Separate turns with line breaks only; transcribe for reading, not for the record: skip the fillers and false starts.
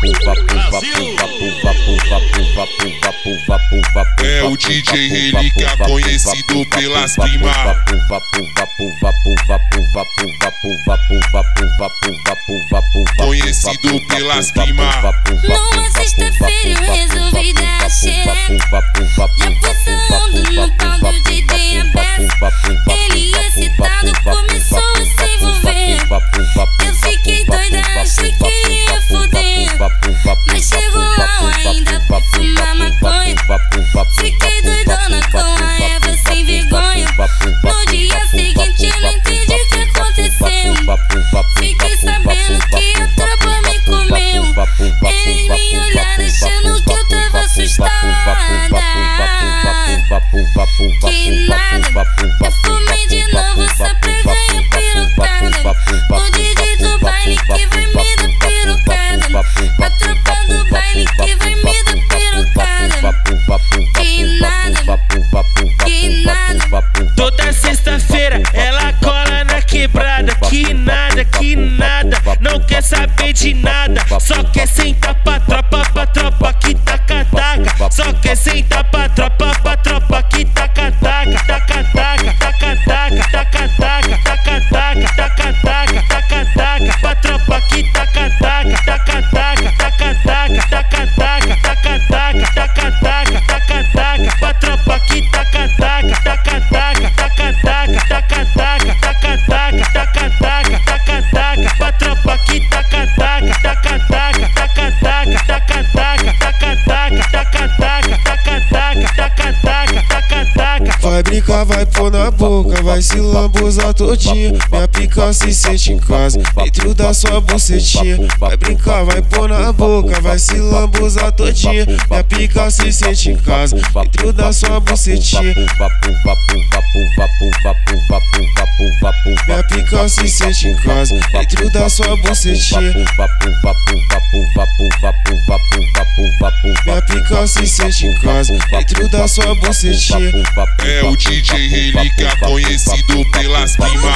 É o DJ Relíquia, conhecido pelas primas. Conhecido pelas primas.
Numa sexta-feira eu resolvi dar a xereca. Já fui sarrando no pau do DJ aberto. Ele excitado começou a se envolver. Eu fiquei doida, achei que ia foder. Mas chegou lá ainda pra fumar maconha. Fiquei doidona com a Eva sem vergonha. No dia seguinte eu não entendi o que aconteceu. Fiquei sabendo que a tropa me comeu. Eles me olharam achando que eu tava assustada. Que nada, eu fumei de novo só pra ganhar pirocada. O DJ do baile que vai me dar pirocada. A tropa do baile que vai me dar pirocada. Que nada, que nada.
Toda sexta-feira ela cola na quebrada. Que nada, não quer saber de nada. Só quer sentar pra tropa que taca-taca. Só quer sentar pra tropa que taca-taca. Taca-taca, taca-taca, taca-taca, taca-taca, taca-taca, taca-taca. Pra tropa que taca-taca, taca-taca, taca-taca, taca-taca, taca-taca, taca-taca, taca-taca. Pra tropa que taca-taca, taca-taca, taca-taca, taca-taca, taca-taca, taca-taca, taca-taca. Pra tropa que taca-taca, taca-taca, taca-taca, taca-taca, taca-taca, taca-taca, taca-taca, taca-taca, taca-taca.
Vai brincar, vai pôr na boca, vai se lambuzar todinha. Minha pica se sente em casa, dentro da sua bucetinha. Vai brincar, vai pôr na boca, vai se lambuzar todinha. Minha pica se sente em casa, dentro da sua bucetinha. Minha pica se sente em casa, dentro da sua bucetinha. Minha pica se sente em casa, dentro da sua bucetinha.
É o DJ Relíquia, conhecido pelas primas.